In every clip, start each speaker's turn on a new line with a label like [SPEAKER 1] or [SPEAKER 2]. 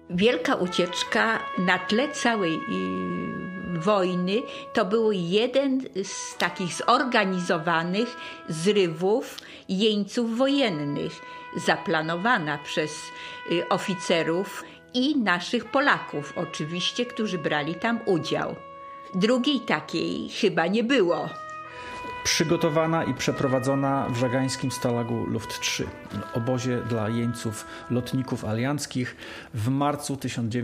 [SPEAKER 1] Wielka ucieczka na tle całej wojny to był jeden z takich zorganizowanych zrywów jeńców wojennych, zaplanowana przez oficerów i naszych Polaków oczywiście, którzy brali tam udział. Drugiej takiej chyba nie było.
[SPEAKER 2] Przygotowana i przeprowadzona w żagańskim Stalagu Luft 3, obozie dla jeńców lotników alianckich w marcu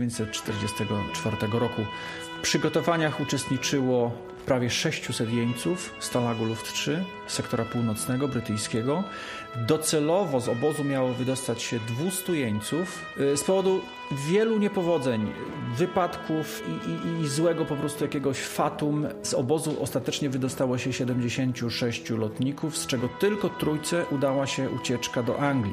[SPEAKER 2] 1944 roku. W przygotowaniach uczestniczyło prawie 600 jeńców Stalagu Luft 3, sektora północnego brytyjskiego. Docelowo z obozu miało wydostać się 200 jeńców. Z powodu wielu niepowodzeń, wypadków i złego po prostu jakiegoś fatum z obozu ostatecznie wydostało się 76 lotników, z czego tylko trójce udała się ucieczka do Anglii.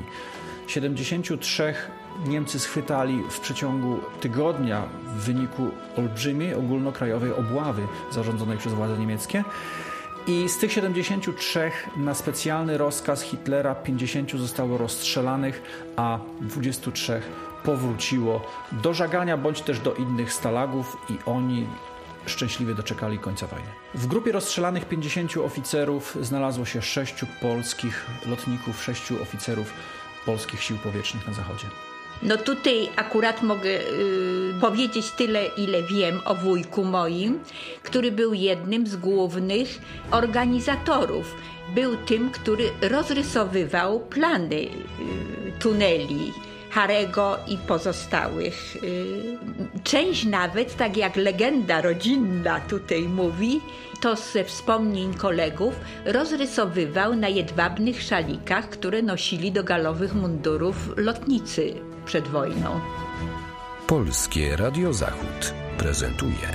[SPEAKER 2] 73 Niemcy schwytali w przeciągu tygodnia w wyniku olbrzymiej ogólnokrajowej obławy zarządzonej przez władze niemieckie. I z tych 73 na specjalny rozkaz Hitlera 50 zostało rozstrzelanych, a 23 powróciło do żagania bądź też do innych stalagów i oni szczęśliwie doczekali końca wojny. W grupie rozstrzelanych 50 oficerów znalazło się 6 polskich lotników, 6 oficerów polskich sił powietrznych na zachodzie.
[SPEAKER 1] No tutaj akurat mogę powiedzieć tyle, ile wiem o wujku moim, który był jednym z głównych organizatorów. Był tym, który rozrysowywał plany tuneli Harego i pozostałych. Część nawet, tak jak legenda rodzinna tutaj mówi, to ze wspomnień kolegów rozrysowywał na jedwabnych szalikach, które nosili do galowych mundurów lotnicy przed wojną.
[SPEAKER 3] Polskie Radio Zachód prezentuje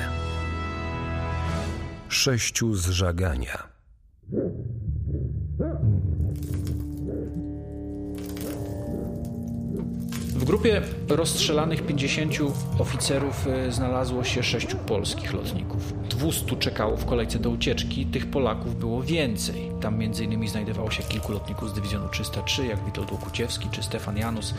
[SPEAKER 3] 6 z żagania.
[SPEAKER 2] W grupie rozstrzelanych 50 oficerów znalazło się 6 polskich lotników. 200 czekało w kolejce do ucieczki, tych Polaków było więcej. Tam m.in. znajdowało się kilku lotników z dywizjonu 303, jak Witold Łokuciewski czy Stefan Janus.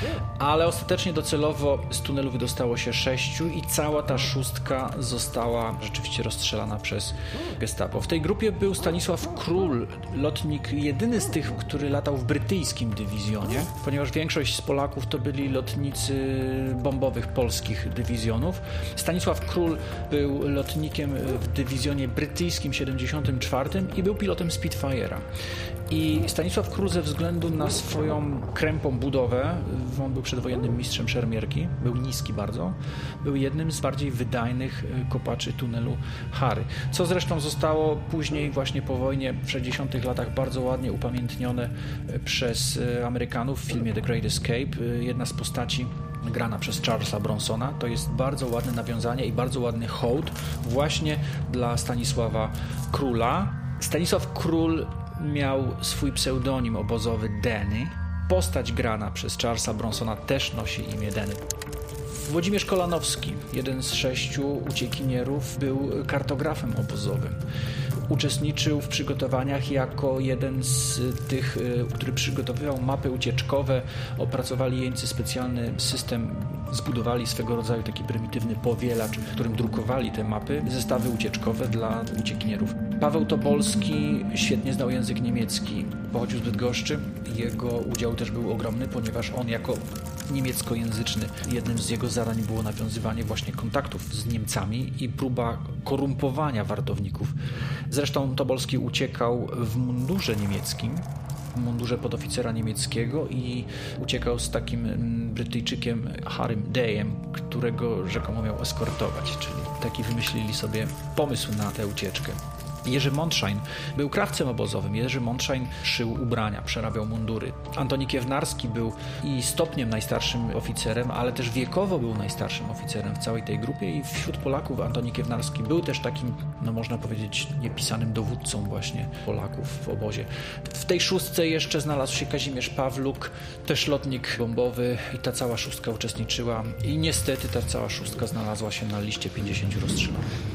[SPEAKER 2] Ale ostatecznie docelowo z tunelu wydostało się 6 i cała ta szóstka została rzeczywiście rozstrzelana przez Gestapo. W tej grupie był Stanisław Król, lotnik jedyny z tych, który latał w brytyjskim dywizjonie, ponieważ większość z Polaków to byli lotnicy bombowych polskich dywizjonów. Stanisław Król był lotnikiem w dywizjonie brytyjskim 74 i był pilotem Spitfire'a. I Stanisław Król ze względu na swoją krępą budowę, on był przedwojennym mistrzem szermierki, był niski bardzo, był jednym z bardziej wydajnych kopaczy tunelu Hary. Co zresztą zostało później właśnie po wojnie w 60 latach bardzo ładnie upamiętnione przez Amerykanów w filmie The Great Escape. Jedna z postaci grana przez Charlesa Bronsona to jest bardzo ładne nawiązanie i bardzo ładny hołd właśnie dla Stanisława Króla. Stanisław Król miał swój pseudonim obozowy Denny. Postać grana przez Charlesa Bronsona też nosi imię Denny. Włodzimierz Kolanowski, jeden z 6 uciekinierów, był kartografem obozowym. Uczestniczył w przygotowaniach jako jeden z tych, który przygotowywał mapy ucieczkowe. Opracowali jeńcy specjalny system, zbudowali swego rodzaju taki prymitywny powielacz, w którym drukowali te mapy, zestawy ucieczkowe dla uciekinierów. Paweł Tobolski świetnie znał język niemiecki, pochodził z Bydgoszczy. Jego udział też był ogromny, ponieważ on jako niemieckojęzyczny, jednym z jego zadań było nawiązywanie właśnie kontaktów z Niemcami i próba korumpowania wartowników. Zresztą Tobolski uciekał w mundurze niemieckim, w mundurze podoficera niemieckiego i uciekał z takim Brytyjczykiem Harrym Dayem, którego rzekomo miał eskortować, czyli taki wymyślili sobie pomysł na tę ucieczkę. Jerzy Montschain był krawcem obozowym. Jerzy Montschain szył ubrania, przerabiał mundury. Antoni Kiewnarski był i stopniem najstarszym oficerem, ale też wiekowo był najstarszym oficerem w całej tej grupie i wśród Polaków Antoni Kiewnarski był też takim, no można powiedzieć, niepisanym dowódcą właśnie Polaków w obozie. W tej szóstce jeszcze znalazł się Kazimierz Pawluk, też lotnik bombowy i ta cała szóstka uczestniczyła i niestety ta cała szóstka znalazła się na liście 50 rozstrzelanych.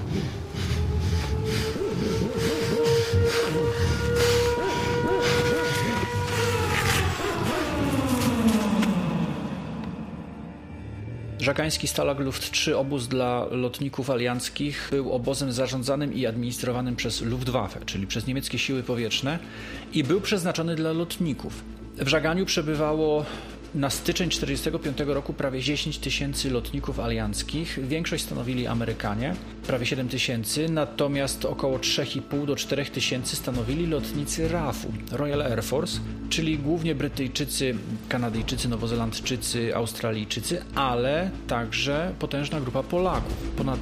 [SPEAKER 2] Żagański Stalag Luft 3, obóz dla lotników alianckich, był obozem zarządzanym i administrowanym przez Luftwaffe, czyli przez niemieckie siły powietrzne, i był przeznaczony dla lotników. W Żaganiu przebywało na styczeń 1945 roku prawie 10 000 lotników alianckich. Większość stanowili Amerykanie, prawie 7 000, natomiast około 3,5 do 4 000 stanowili lotnicy RAF-u, Royal Air Force, czyli głównie Brytyjczycy, Kanadyjczycy, Nowozelandczycy, Australijczycy, ale także potężna grupa Polaków. Ponad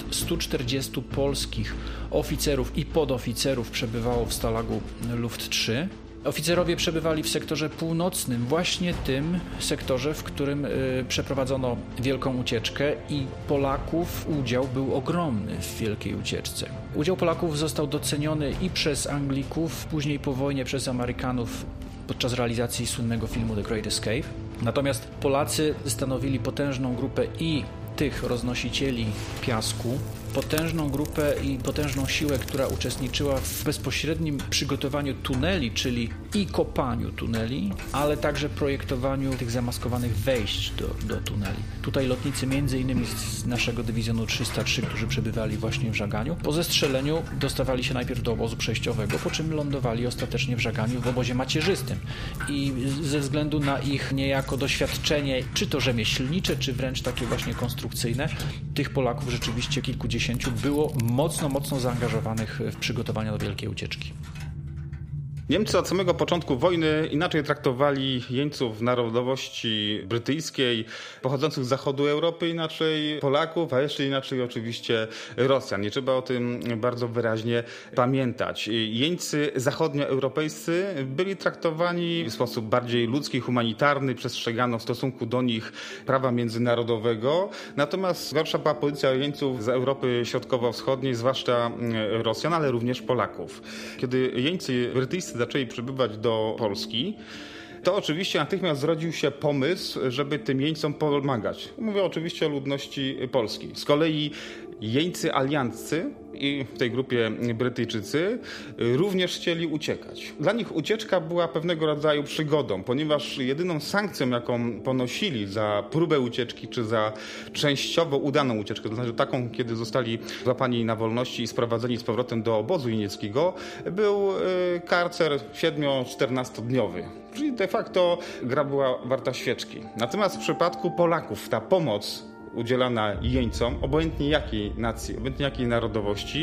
[SPEAKER 2] 140 polskich oficerów i podoficerów przebywało w Stalagu Luft 3. Oficerowie przebywali w sektorze północnym, właśnie tym sektorze, w którym przeprowadzono wielką ucieczkę, i Polaków udział był ogromny w wielkiej ucieczce. Udział Polaków został doceniony i przez Anglików, później po wojnie przez Amerykanów podczas realizacji słynnego filmu The Great Escape. Natomiast Polacy stanowili potężną grupę i tych roznosicieli piasku, potężną grupę i potężną siłę, która uczestniczyła w bezpośrednim przygotowaniu tuneli, czyli i kopaniu tuneli, ale także projektowaniu tych zamaskowanych wejść do tuneli. Tutaj lotnicy m.in. z naszego dywizjonu 303, którzy przebywali właśnie w Żaganiu, po zestrzeleniu dostawali się najpierw do obozu przejściowego, po czym lądowali ostatecznie w Żaganiu w obozie macierzystym. I ze względu na ich niejako doświadczenie, czy to rzemieślnicze, czy wręcz takie właśnie konstrukcyjne, tych Polaków rzeczywiście kilkudziesięciu było mocno zaangażowanych w przygotowania do wielkiej ucieczki.
[SPEAKER 4] Niemcy od samego początku wojny inaczej traktowali jeńców narodowości brytyjskiej, pochodzących z zachodu Europy, inaczej Polaków, a jeszcze inaczej oczywiście Rosjan. Nie trzeba o tym bardzo wyraźnie pamiętać. Jeńcy zachodnioeuropejscy byli traktowani w sposób bardziej ludzki, humanitarny, przestrzegano w stosunku do nich prawa międzynarodowego. Natomiast gorsza była pozycja jeńców z Europy Środkowo-Wschodniej, zwłaszcza Rosjan, ale również Polaków. Kiedy jeńcy brytyjscy zaczęli przybywać do Polski, to oczywiście natychmiast zrodził się pomysł, żeby tym jeńcom pomagać. Mówię oczywiście o ludności polskiej. Z kolei jeńcy alianccy i w tej grupie Brytyjczycy również chcieli uciekać. Dla nich ucieczka była pewnego rodzaju przygodą, ponieważ jedyną sankcją, jaką ponosili za próbę ucieczki czy za częściowo udaną ucieczkę, to znaczy taką, kiedy zostali złapani na wolności i sprowadzeni z powrotem do obozu jenieckiego, był karcer 7-14-dniowy. Czyli de facto gra była warta świeczki. Natomiast w przypadku Polaków ta pomoc udzielana jeńcom, obojętnie jakiej nacji, obojętnie jakiej narodowości,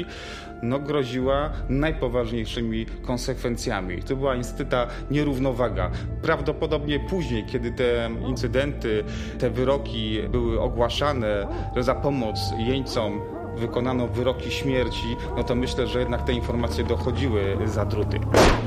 [SPEAKER 4] groziła najpoważniejszymi konsekwencjami. To była niestety nierównowaga. Prawdopodobnie później, kiedy te incydenty, te wyroki były ogłaszane, że za pomoc jeńcom wykonano wyroki śmierci, to myślę, że jednak te informacje dochodziły za druty.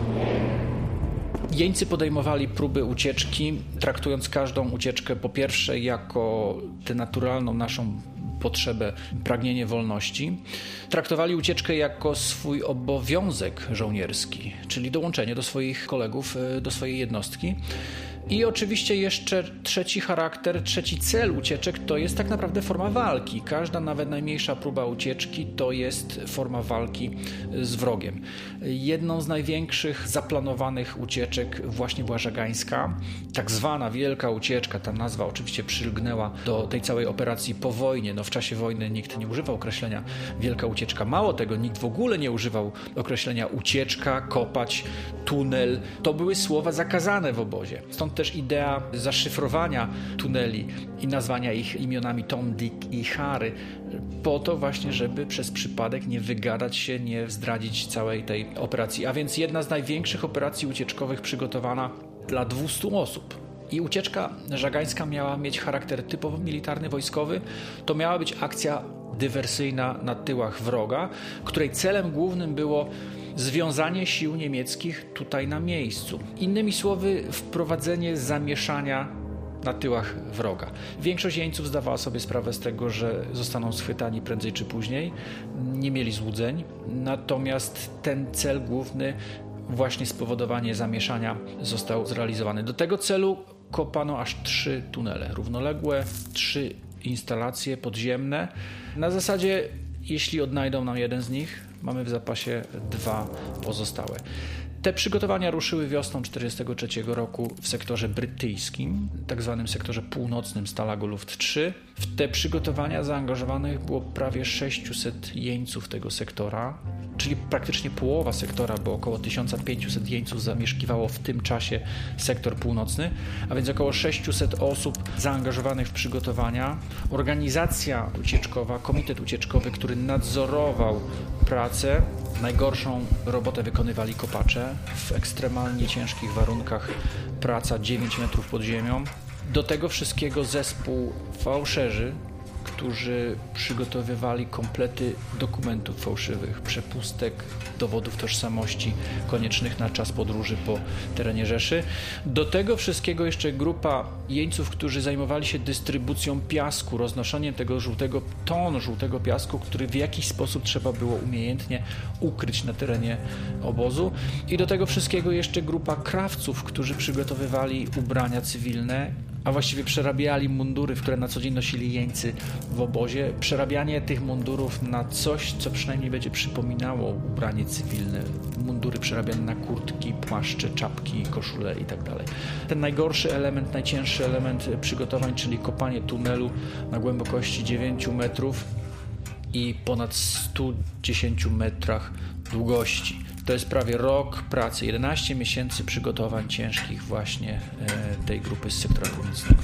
[SPEAKER 2] Jeńcy podejmowali próby ucieczki, traktując każdą ucieczkę po pierwsze jako tę naturalną naszą potrzebę, pragnienie wolności. Traktowali ucieczkę jako swój obowiązek żołnierski, czyli dołączenie do swoich kolegów, do swojej jednostki. I oczywiście jeszcze trzeci cel ucieczek to jest tak naprawdę forma walki. Każda, nawet najmniejsza próba ucieczki to jest forma walki z wrogiem. Jedną z największych zaplanowanych ucieczek właśnie była żagańska, tak zwana wielka ucieczka. Ta nazwa oczywiście przylgnęła do tej całej operacji po wojnie. W czasie wojny nikt nie używał określenia wielka ucieczka. Mało tego, nikt w ogóle nie używał określenia ucieczka, kopać, tunel. To były słowa zakazane w obozie. Stąd też idea zaszyfrowania tuneli i nazwania ich imionami Tom, Dick i Harry, po to właśnie, żeby przez przypadek nie wygadać się, nie zdradzić całej tej operacji. A więc jedna z największych operacji ucieczkowych przygotowana dla 200 osób. I ucieczka żagańska miała mieć charakter typowo militarny, wojskowy. To miała być akcja dywersyjna na tyłach wroga, której celem głównym było związanie sił niemieckich tutaj na miejscu. Innymi słowy, wprowadzenie zamieszania na tyłach wroga. Większość jeńców zdawała sobie sprawę z tego, że zostaną schwytani prędzej czy później. Nie mieli złudzeń. Natomiast ten cel główny, właśnie spowodowanie zamieszania, został zrealizowany. Do tego celu kopano aż 3 tunele równoległe, 3 instalacje podziemne. Na zasadzie, jeśli odnajdą nam jeden z nich, mamy w zapasie 2 pozostałe. Te przygotowania ruszyły wiosną 1943 roku w sektorze brytyjskim, tak zwanym sektorze północnym Stalagu Luft 3. W te przygotowania zaangażowanych było prawie 600 jeńców tego sektora, czyli praktycznie połowa sektora, bo około 1500 jeńców zamieszkiwało w tym czasie sektor północny, a więc około 600 osób zaangażowanych w przygotowania. Organizacja ucieczkowa, komitet ucieczkowy, który nadzorował pracę. Najgorszą robotę wykonywali kopacze w ekstremalnie ciężkich warunkach, praca 9 metrów pod ziemią. Do tego wszystkiego zespół fałszerzy, którzy przygotowywali komplety dokumentów fałszywych, przepustek, dowodów tożsamości koniecznych na czas podróży po terenie Rzeszy. Do tego wszystkiego jeszcze grupa jeńców, którzy zajmowali się dystrybucją piasku, roznoszeniem tego żółtego piasku, który w jakiś sposób trzeba było umiejętnie ukryć na terenie obozu. I do tego wszystkiego jeszcze grupa krawców, którzy przygotowywali ubrania cywilne, a właściwie przerabiali mundury, które na co dzień nosili jeńcy w obozie. Przerabianie tych mundurów na coś, co przynajmniej będzie przypominało ubranie cywilne. Mundury przerabiane na kurtki, płaszcze, czapki, koszule itd. Ten najgorszy element, najcięższy element przygotowań, czyli kopanie tunelu na głębokości 9 metrów i ponad 110 metrach długości. To jest prawie rok pracy, 11 miesięcy przygotowań ciężkich właśnie tej grupy z sektora północnego.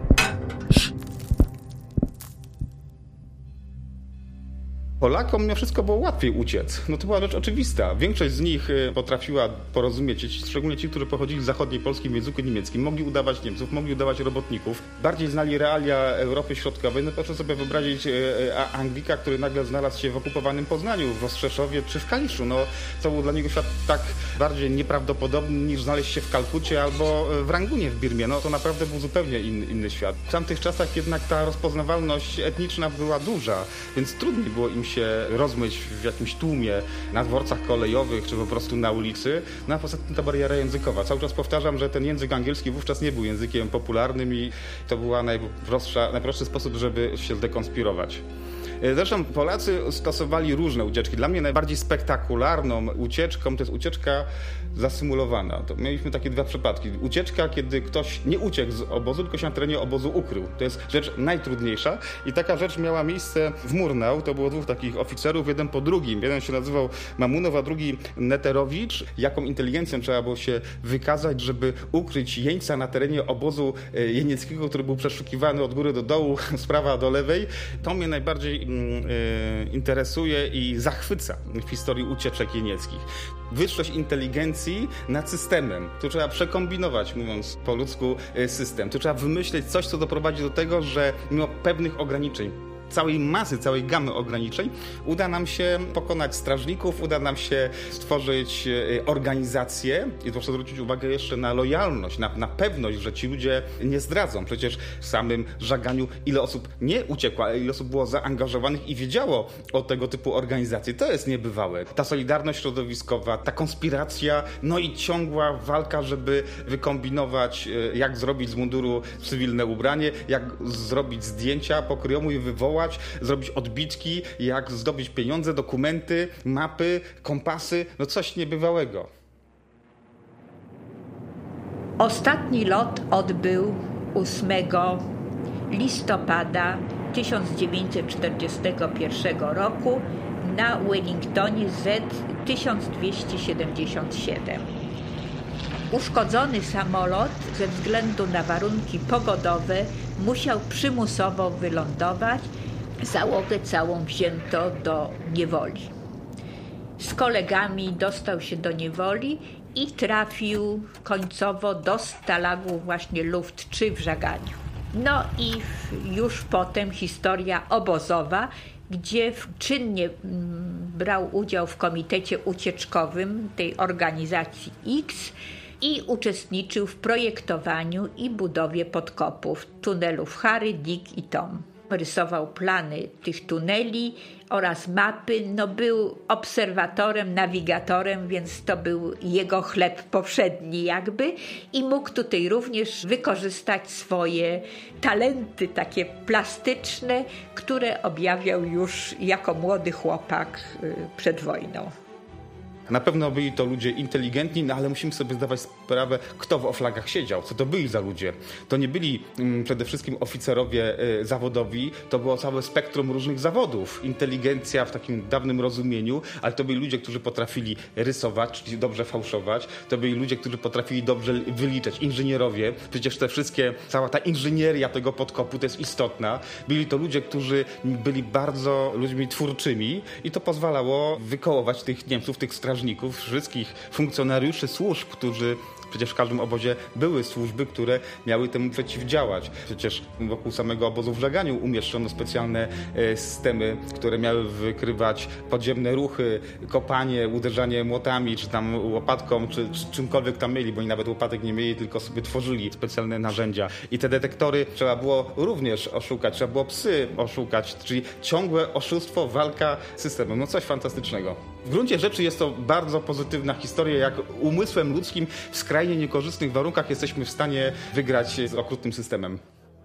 [SPEAKER 4] Polakom mimo wszystko było łatwiej uciec. No to była rzecz oczywista. Większość z nich potrafiła porozumieć się, szczególnie ci, którzy pochodzili z zachodniej Polski w języku niemieckim. Mogli udawać Niemców, mogli udawać robotników. Bardziej znali realia Europy Środkowej. No proszę sobie wyobrazić Anglika, który nagle znalazł się w okupowanym Poznaniu, w Ostrzeszowie czy w Kaliszu. No, co był dla niego świat tak bardziej nieprawdopodobny niż znaleźć się w Kalkucie albo w Rangunie w Birmie. No to naprawdę był zupełnie inny świat. W tamtych czasach jednak ta rozpoznawalność etniczna była duża, więc trudniej było im się rozmyć w jakimś tłumie na dworcach kolejowych, czy po prostu na ulicy. No a poza tym ta bariera językowa. Cały czas powtarzam, że ten język angielski wówczas nie był językiem popularnym i to był najprostszy sposób, żeby się zdekonspirować. Zresztą Polacy stosowali różne ucieczki. Dla mnie najbardziej spektakularną ucieczką to jest ucieczka zasymulowana. To mieliśmy takie dwa przypadki. Ucieczka, kiedy ktoś nie uciekł z obozu, tylko się na terenie obozu ukrył. To jest rzecz najtrudniejsza i taka rzecz miała miejsce w Murnau. To było dwóch takich oficerów, jeden po drugim. Jeden się nazywał Mamunow, a drugi Neterowicz. Jaką inteligencją trzeba było się wykazać, żeby ukryć jeńca na terenie obozu jenieckiego, który był przeszukiwany od góry do dołu, z prawa do lewej. To mnie najbardziej interesuje i zachwyca w historii ucieczek jenieckich. Wyższość inteligencji nad systemem. Tu trzeba przekombinować, mówiąc po ludzku, system. Tu trzeba wymyśleć coś, co doprowadzi do tego, że mimo pewnych ograniczeń, całej masy, całej gamy ograniczeń, uda nam się pokonać strażników, uda nam się stworzyć organizację i proszę zwrócić uwagę jeszcze na lojalność, na pewność, że ci ludzie nie zdradzą. Przecież w samym żaganiu ile osób nie uciekło, ale ile osób było zaangażowanych i wiedziało o tego typu organizacji. To jest niebywałe. Ta solidarność środowiskowa, ta konspiracja, no i ciągła walka, żeby wykombinować, jak zrobić z munduru cywilne ubranie, jak zrobić zdjęcia pokryjomu i wywołać, zrobić odbitki, jak zdobyć pieniądze, dokumenty, mapy, kompasy, no coś niebywałego.
[SPEAKER 1] Ostatni lot odbył 8 listopada 1941 roku na Wellingtonie Z-1277. Uszkodzony samolot ze względu na warunki pogodowe musiał przymusowo wylądować. Załogę całą wzięto do niewoli. Z kolegami dostał się do niewoli i trafił końcowo do Stalagu właśnie Luft 3 w Żaganiu. No i już potem historia obozowa, gdzie czynnie brał udział w komitecie ucieczkowym tej organizacji X i uczestniczył w projektowaniu i budowie podkopów tunelów Harry, Dick i Tom. Rysował plany tych tuneli oraz mapy. No, był obserwatorem, nawigatorem, więc to był jego chleb powszedni jakby i mógł tutaj również wykorzystać swoje talenty takie plastyczne, które objawiał już jako młody chłopak przed wojną.
[SPEAKER 4] Na pewno byli to ludzie inteligentni, no ale musimy sobie zdawać sprawę, kto w oflagach siedział, co to byli za ludzie. To nie byli przede wszystkim oficerowie zawodowi, to było całe spektrum różnych zawodów. Inteligencja w takim dawnym rozumieniu, ale to byli ludzie, którzy potrafili rysować, czyli dobrze fałszować. To byli ludzie, którzy potrafili dobrze wyliczać. Inżynierowie, przecież cała ta inżynieria tego podkopu to jest istotna. Byli to ludzie, którzy byli bardzo ludźmi twórczymi i to pozwalało wykołować tych Niemców, tych strażników, wszystkich funkcjonariuszy służb, którzy przecież w każdym obozie były służby, które miały temu przeciwdziałać. Przecież wokół samego obozu w Żaganiu umieszczono specjalne systemy, które miały wykrywać podziemne ruchy, kopanie, uderzanie młotami, czy tam łopatką, czy czymkolwiek tam mieli, bo oni nawet łopatek nie mieli, tylko sobie tworzyli specjalne narzędzia. I te detektory trzeba było również oszukać, trzeba było psy oszukać, czyli ciągłe oszustwo, walka z systemem. No coś fantastycznego. W gruncie rzeczy jest to bardzo pozytywna historia, jak umysłem ludzkim w skrajnie niekorzystnych warunkach jesteśmy w stanie wygrać z okrutnym systemem.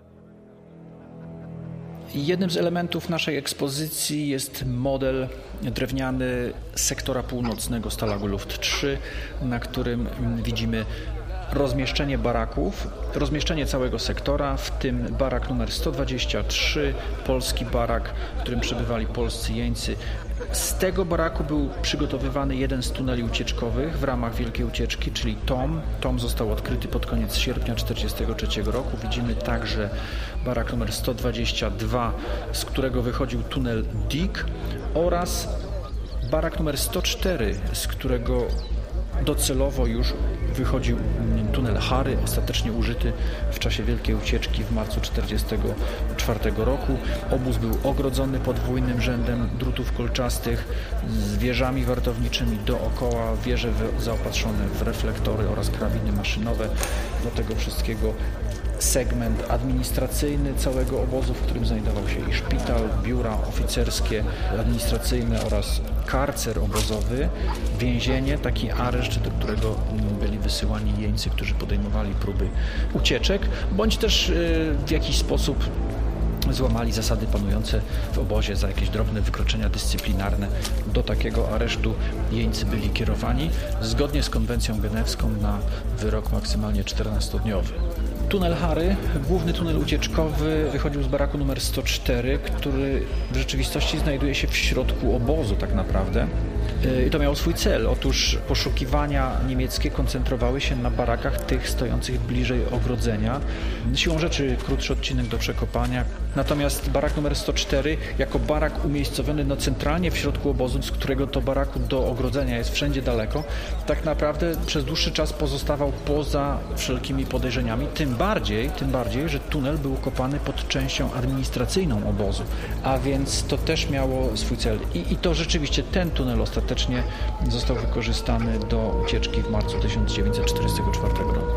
[SPEAKER 2] Jednym z elementów naszej ekspozycji jest model drewniany sektora północnego Stalagu Luft 3, na którym widzimy rozmieszczenie baraków, rozmieszczenie całego sektora, w tym barak numer 123, polski barak, w którym przebywali polscy jeńcy. Z tego baraku był przygotowywany jeden z tuneli ucieczkowych w ramach Wielkiej Ucieczki, czyli Tom. Tom został odkryty pod koniec sierpnia 1943 roku. Widzimy także barak numer 122, z którego wychodził tunel Dick, oraz barak numer 104, z którego docelowo już wychodził tunel Harry, ostatecznie użyty w czasie Wielkiej Ucieczki w marcu 1944 roku. Obóz był ogrodzony podwójnym rzędem drutów kolczastych z wieżami wartowniczymi dookoła, wieże zaopatrzone w reflektory oraz karabiny maszynowe. Do tego wszystkiego segment administracyjny całego obozu, w którym znajdował się i szpital, biura oficerskie, administracyjne oraz karcer obozowy, więzienie, taki areszt, do którego byli wysyłani jeńcy, którzy podejmowali próby ucieczek, bądź też w jakiś sposób złamali zasady panujące w obozie za jakieś drobne wykroczenia dyscyplinarne. Do takiego aresztu jeńcy byli kierowani zgodnie z konwencją genewską na wyrok maksymalnie 14-dniowy. Tunel Harry, główny tunel ucieczkowy, wychodził z baraku numer 104, który w rzeczywistości znajduje się w środku obozu tak naprawdę. I to miało swój cel. Otóż poszukiwania niemieckie koncentrowały się na barakach tych stojących bliżej ogrodzenia. Siłą rzeczy krótszy odcinek do przekopania. Natomiast barak numer 104 jako barak umiejscowiony centralnie w środku obozu, z którego to baraku do ogrodzenia jest wszędzie daleko, tak naprawdę przez dłuższy czas pozostawał poza wszelkimi podejrzeniami. Tym bardziej, że tunel był kopany pod częścią administracyjną obozu. A więc to też miało swój cel. I to rzeczywiście ten tunel ostatecznie został wykorzystany do ucieczki w marcu 1944 roku.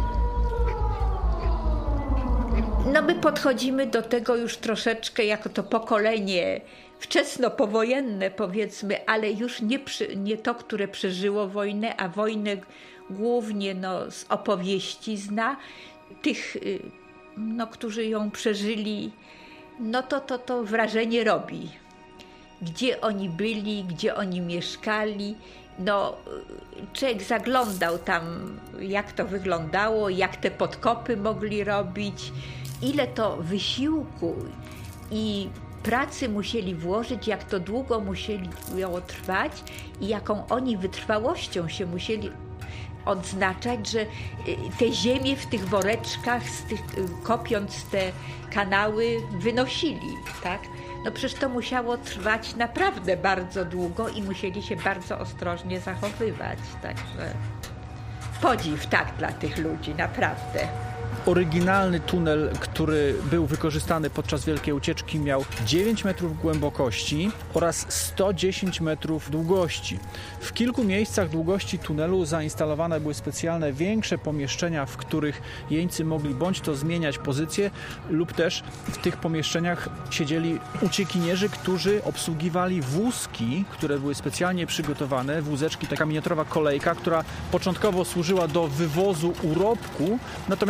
[SPEAKER 1] No my podchodzimy do tego już troszeczkę jako to pokolenie wczesnopowojenne, powiedzmy, ale już nie to, które przeżyło wojnę, a wojnę głównie z opowieści zna. Tych, którzy ją przeżyli, to wrażenie robi. Gdzie oni byli, gdzie oni mieszkali. Człowiek zaglądał tam, jak to wyglądało, jak te podkopy mogli robić, ile to wysiłku i pracy musieli włożyć, jak to długo musiało trwać i jaką oni wytrwałością się musieli odznaczać, że te ziemię w tych woreczkach, kopiąc te kanały, wynosili, tak? Przecież to musiało trwać naprawdę bardzo długo i musieli się bardzo ostrożnie zachowywać. Także podziw dla tych ludzi, naprawdę.
[SPEAKER 2] Oryginalny tunel, który był wykorzystany podczas Wielkiej Ucieczki, miał 9 metrów głębokości oraz 110 metrów długości. W kilku miejscach długości tunelu zainstalowane były specjalne, większe pomieszczenia, w których jeńcy mogli bądź to zmieniać pozycję, lub też w tych pomieszczeniach siedzieli uciekinierzy, którzy obsługiwali wózki, które były specjalnie przygotowane, wózeczki, taka miniaturowa kolejka, która początkowo służyła do wywozu urobku, natomiast później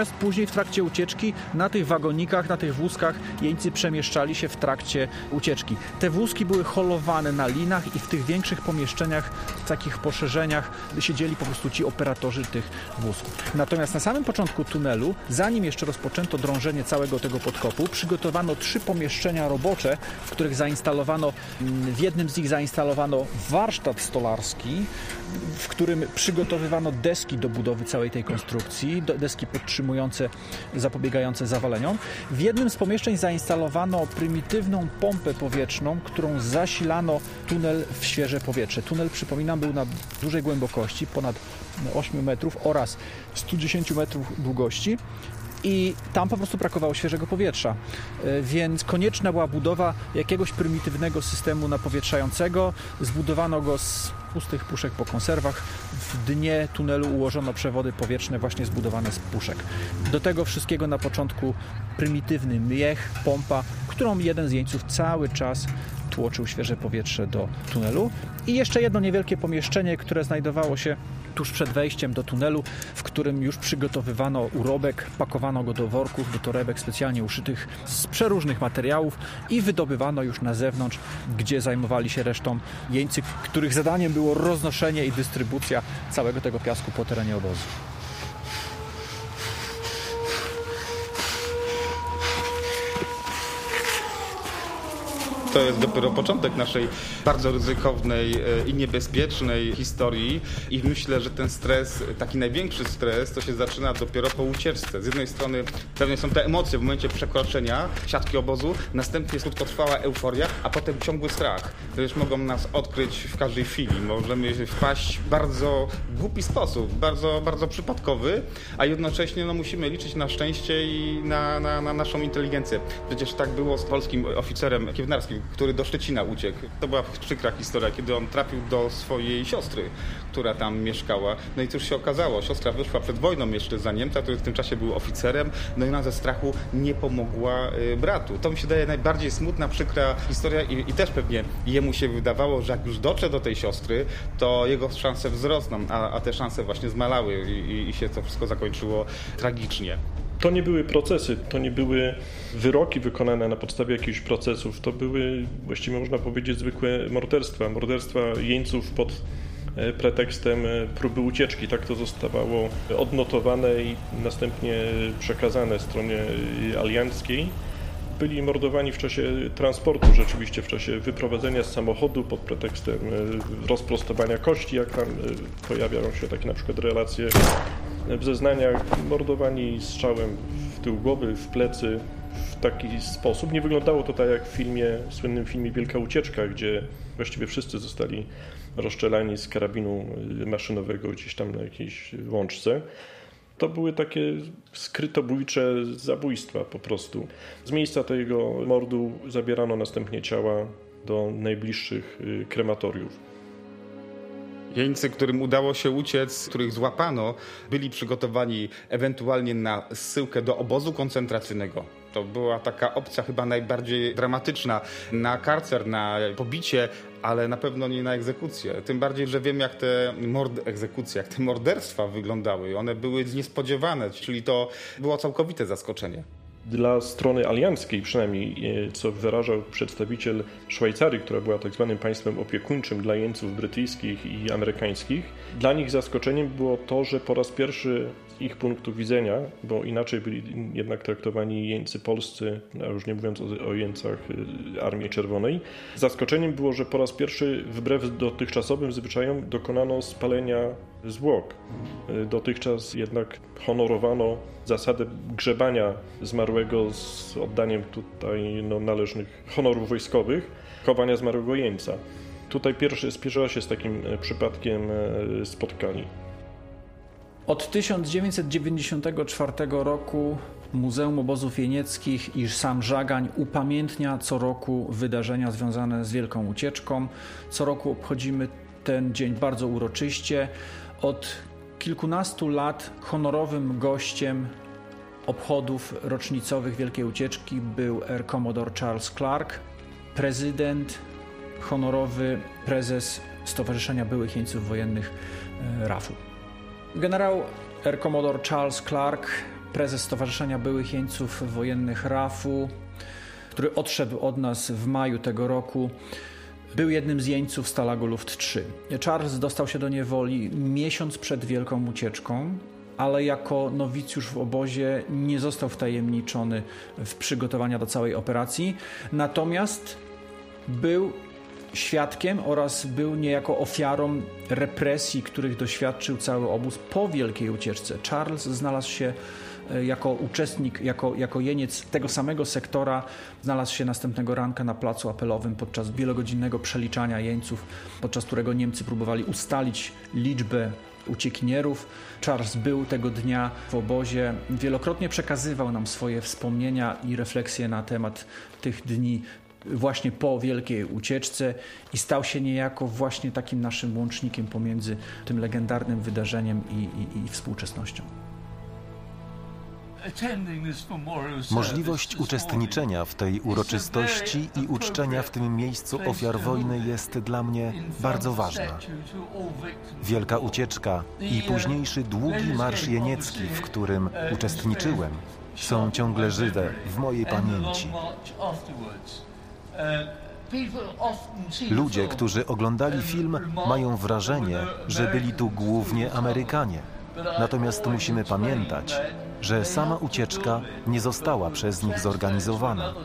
[SPEAKER 2] później w trakcie ucieczki na tych wagonikach, na tych wózkach jeńcy przemieszczali się w trakcie ucieczki. Te wózki były holowane na linach i w tych większych pomieszczeniach, w takich poszerzeniach siedzieli po prostu ci operatorzy tych wózków. Natomiast na samym początku tunelu, zanim jeszcze rozpoczęto drążenie całego tego podkopu, przygotowano 3 pomieszczenia robocze, w których w jednym z nich zainstalowano warsztat stolarski, w którym przygotowywano deski do budowy całej tej konstrukcji, deski podtrzymujące, zapobiegające zawaleniom. W jednym z pomieszczeń zainstalowano prymitywną pompę powietrzną, którą zasilano tunel w świeże powietrze. Tunel, przypominam, był na dużej głębokości, ponad 8 metrów oraz 110 metrów długości. I tam po prostu brakowało świeżego powietrza, więc konieczna była budowa jakiegoś prymitywnego systemu napowietrzającego. Zbudowano go z pustych puszek po konserwach. W dnie tunelu ułożono przewody powietrzne właśnie zbudowane z puszek. Do tego wszystkiego na początku prymitywny miech, pompa, którą jeden z jeńców cały czas tłoczył świeże powietrze do tunelu. I jeszcze jedno niewielkie pomieszczenie, które znajdowało się tuż przed wejściem do tunelu, w którym już przygotowywano urobek, pakowano go do worków, do torebek specjalnie uszytych z przeróżnych materiałów i wydobywano już na zewnątrz, gdzie zajmowali się resztą jeńcy, których zadaniem było roznoszenie i dystrybucja całego tego piasku po terenie obozu.
[SPEAKER 4] To jest dopiero początek naszej bardzo ryzykownej i niebezpiecznej historii i myślę, że ten stres, taki największy stres, to się zaczyna dopiero po ucieczce. Z jednej strony pewnie są te emocje w momencie przekroczenia siatki obozu, następnie krótkotrwała euforia, a potem ciągły strach. Przecież mogą nas odkryć w każdej chwili. Możemy wpaść w bardzo głupi sposób, bardzo, bardzo przypadkowy, a jednocześnie musimy liczyć na szczęście i na naszą inteligencję. Przecież tak było z polskim oficerem kiewnarskim, który do Szczecina uciekł. To była przykra historia, kiedy on trafił do swojej siostry, która tam mieszkała. No i cóż się okazało, siostra wyszła przed wojną jeszcze za Niemca, który w tym czasie był oficerem, no i ona ze strachu nie pomogła bratu. To mi się daje najbardziej smutna, przykra historia i też pewnie jemu się wydawało, że jak już dotrze do tej siostry, to jego szanse wzrosną, a te szanse właśnie zmalały i się to wszystko zakończyło tragicznie.
[SPEAKER 5] To nie były procesy, to nie były wyroki wykonane na podstawie jakichś procesów, to były właściwie można powiedzieć zwykłe morderstwa jeńców pod pretekstem próby ucieczki. Tak to zostało odnotowane i następnie przekazane stronie alianckiej. Byli mordowani w czasie transportu, rzeczywiście w czasie wyprowadzenia z samochodu pod pretekstem rozprostowania kości, jak tam pojawiają się takie na przykład relacje w zeznaniach, mordowani strzałem w tył głowy, w plecy w taki sposób. Nie wyglądało to tak jak w słynnym filmie Wielka Ucieczka, gdzie właściwie wszyscy zostali rozstrzelani z karabinu maszynowego gdzieś tam na jakiejś łączce. To były takie skrytobójcze zabójstwa po prostu. Z miejsca tego mordu zabierano następnie ciała do najbliższych krematoriów.
[SPEAKER 4] Jeńcy, którym udało się uciec, których złapano, byli przygotowani ewentualnie na zsyłkę do obozu koncentracyjnego. To była taka opcja chyba najbardziej dramatyczna, na karcer, na pobicie, ale na pewno nie na egzekucję. Tym bardziej, że wiem, jak te jak te morderstwa wyglądały. One były niespodziewane, czyli to było całkowite zaskoczenie.
[SPEAKER 5] Dla strony alianckiej przynajmniej, co wyrażał przedstawiciel Szwajcarii, która była tak zwanym państwem opiekuńczym dla jeńców brytyjskich i amerykańskich, dla nich zaskoczeniem było to, że po raz pierwszy z ich punktu widzenia, bo inaczej byli jednak traktowani jeńcy polscy, a już nie mówiąc o jeńcach Armii Czerwonej, zaskoczeniem było, że po raz pierwszy wbrew dotychczasowym zwyczajom dokonano spalenia zwłok. Dotychczas jednak honorowano zasadę grzebania zmarłego z oddaniem tutaj należnych honorów wojskowych, chowania zmarłego jeńca. Tutaj pierwsza się z takim przypadkiem spotkali.
[SPEAKER 2] Od 1994 roku Muzeum Obozów Jenieckich i sam Żagań upamiętnia co roku wydarzenia związane z Wielką Ucieczką. Co roku obchodzimy ten dzień bardzo uroczyście. Od kilkunastu lat honorowym gościem obchodów rocznicowych Wielkiej Ucieczki był Air Commodore Charles Clark, prezydent, honorowy prezes Stowarzyszenia Byłych Jeńców Wojennych RAF-u. Generał Air Commodore Charles Clark prezes Stowarzyszenia Byłych Jeńców Wojennych RAF-u, który odszedł od nas w maju tego roku, był jednym z jeńców Stalagu Luft 3. Charles dostał się do niewoli miesiąc przed wielką ucieczką, ale jako nowicjusz w obozie nie został wtajemniczony w przygotowania do całej operacji, natomiast był świadkiem oraz był niejako ofiarą represji, których doświadczył cały obóz po wielkiej ucieczce. Charles znalazł się jako uczestnik, jako jeniec tego samego sektora, znalazł się następnego ranka na placu apelowym podczas wielogodzinnego przeliczania jeńców, podczas którego Niemcy próbowali ustalić liczbę uciekinierów. Charles był tego dnia w obozie, wielokrotnie przekazywał nam swoje wspomnienia i refleksje na temat tych dni właśnie po wielkiej ucieczce i stał się niejako właśnie takim naszym łącznikiem pomiędzy tym legendarnym wydarzeniem i współczesnością.
[SPEAKER 6] Możliwość uczestniczenia w tej uroczystości i uczczenia w tym miejscu ofiar wojny jest dla mnie bardzo ważna. Wielka ucieczka i późniejszy długi marsz jeniecki, w którym uczestniczyłem, są ciągle żywe w mojej pamięci. Ludzie, którzy oglądali film, mają wrażenie, że byli tu głównie Amerykanie. Natomiast musimy pamiętać, że sama ucieczka nie została przez nich zorganizowana.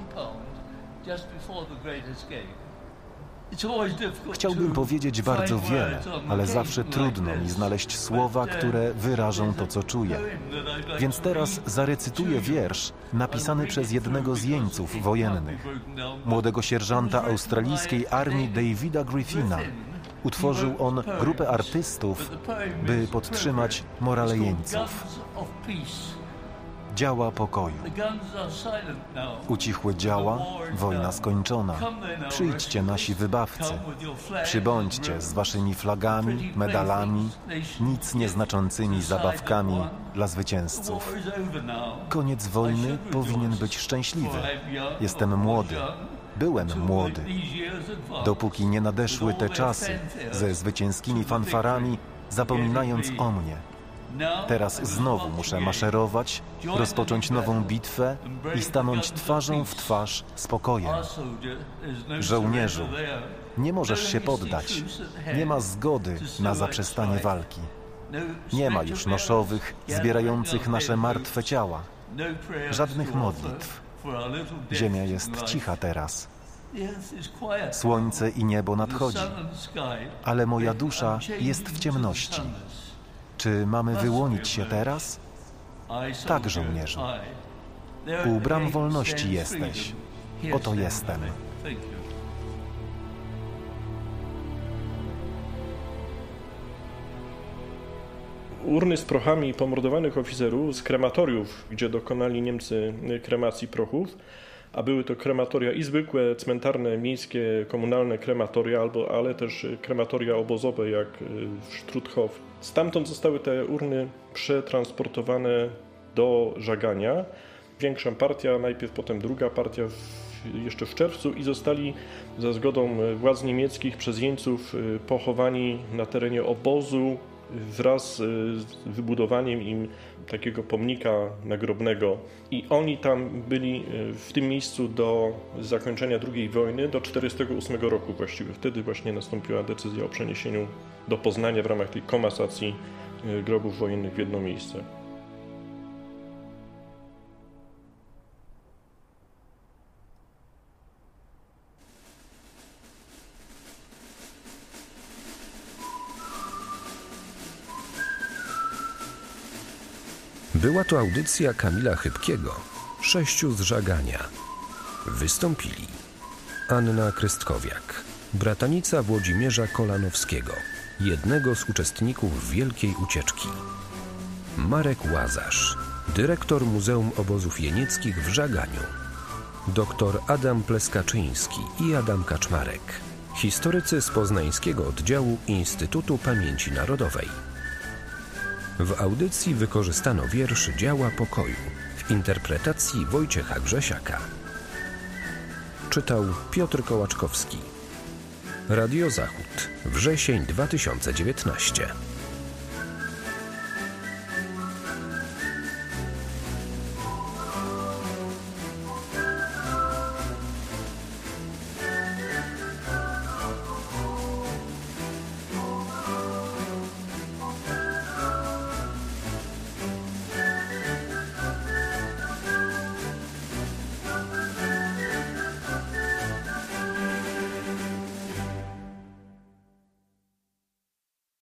[SPEAKER 6] Chciałbym powiedzieć bardzo wiele, ale zawsze trudno mi znaleźć słowa, które wyrażą to, co czuję. Więc teraz zarecytuję wiersz napisany przez jednego z jeńców wojennych, młodego sierżanta australijskiej armii Davida Griffina. Utworzył on grupę artystów, by podtrzymać morale jeńców. Działa pokoju. Ucichły działa, wojna skończona. Przyjdźcie nasi wybawcy. Przybądźcie z waszymi flagami, medalami, nic nieznaczącymi zabawkami dla zwycięzców. Koniec wojny powinien być szczęśliwy. Jestem młody. Byłem młody. Dopóki nie nadeszły te czasy ze zwycięskimi fanfarami, zapominając o mnie. Teraz znowu muszę maszerować, rozpocząć nową bitwę i stanąć twarzą w twarz z pokojem. Żołnierzu, nie możesz się poddać. Nie ma zgody na zaprzestanie walki. Nie ma już noszowych, zbierających nasze martwe ciała. Żadnych modlitw. Ziemia jest cicha teraz. Słońce i niebo nadchodzi, ale moja dusza jest w ciemności. Czy mamy wyłonić się teraz? Tak, żołnierzu. U bram wolności jesteś. Oto jestem.
[SPEAKER 5] Urny z prochami pomordowanych oficerów z krematoriów, gdzie dokonali Niemcy kremacji prochów, a były to krematoria i zwykłe, cmentarne, miejskie, komunalne krematoria, ale też krematoria obozowe, jak w Struthof. Stamtąd zostały te urny przetransportowane do Żagania. Większa partia, najpierw potem druga partia jeszcze w czerwcu i zostali za zgodą władz niemieckich przez jeńców pochowani na terenie obozu wraz z wybudowaniem im takiego pomnika nagrobnego. I oni tam byli w tym miejscu do zakończenia II wojny, do 1948 roku właściwie. Wtedy właśnie nastąpiła decyzja o przeniesieniu do Poznania w ramach tej komasacji grobów wojennych w jedno miejsce.
[SPEAKER 3] Była to audycja Kamila Chybkiego, 6 z Żagania. Wystąpili Anna Krystkowiak, bratanica Włodzimierza Kolanowskiego, jednego z uczestników Wielkiej Ucieczki. Marek Łazarz, dyrektor Muzeum Obozów Jenieckich w Żaganiu. Dr Adam Pleskaczyński i Adam Kaczmarek, historycy z poznańskiego oddziału Instytutu Pamięci Narodowej. W audycji wykorzystano wiersz Działa pokoju w interpretacji Wojciecha Grzesiaka. Czytał Piotr Kołaczkowski. Radio Zachód, wrzesień 2019.